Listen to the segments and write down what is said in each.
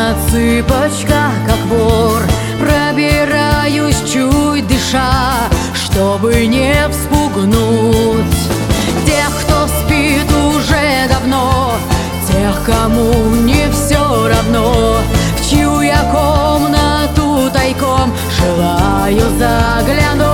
на цыпочках, как вор, пробираюсь, чуть дыша, чтобы не вспугнуть тех, кто спит уже давно, тех, кому не все равно, в чью я комнату тайком желаю заглянуть,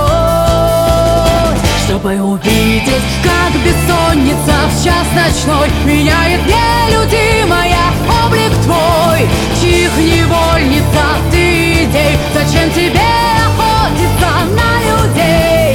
чтобы увидеть, как бессонница в час ночной меняет нелюдимая облик твой, чьих невольница ты идей. Зачем тебе охотиться на людей?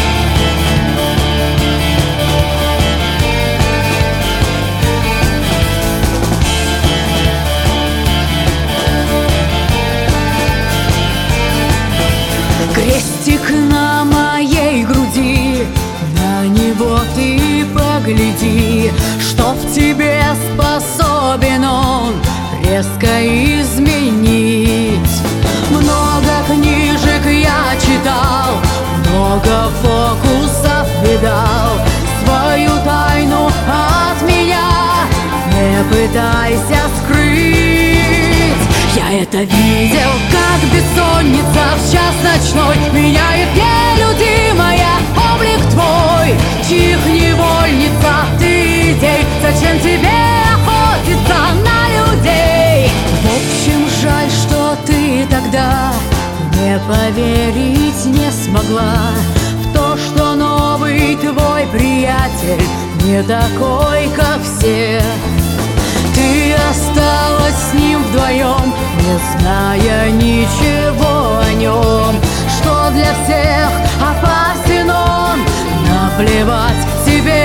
Крестик на моей груди, на него ты погляди, что в тебе способен он резко изменить. Много книжек я читал, много фокусов видал, свою тайну от меня не пытайся скрыть. Я это видел, как бессонница в час ночной меняет нелюдимая облик твой, чьих невольница ты идей. Зачем тебе охотиться на людей? В общем, жаль, что ты тогда мне поверить не смогла в то, что новый твой приятель не такой, как все. Ты осталась с ним вдвоем, не зная ничего о нем, что для всех опасен он, наплевать тебе.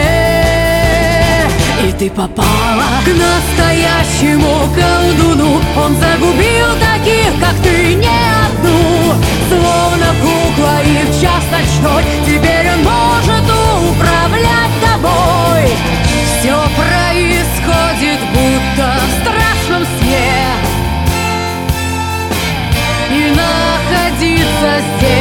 И ты попала к настоящему колдуну, он загубил таких, как ты, не одну. Словно кукла и в час ночной теперь он может управлять тобой. Все происходит будто в страшном сне, и находиться здесь